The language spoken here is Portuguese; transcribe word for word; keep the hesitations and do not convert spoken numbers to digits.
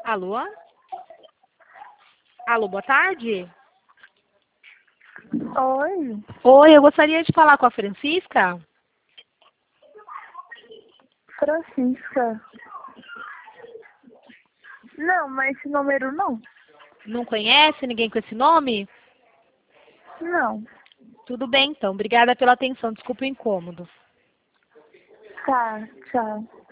Alô? Alô, boa tarde. Oi, Oi, eu gostaria de falar com a Francisca. Francisca. Não, mas esse número não. Não conhece ninguém com esse nome? Não. Tudo bem, então. Obrigada pela atenção. Desculpa o incômodo. Tá, tchau.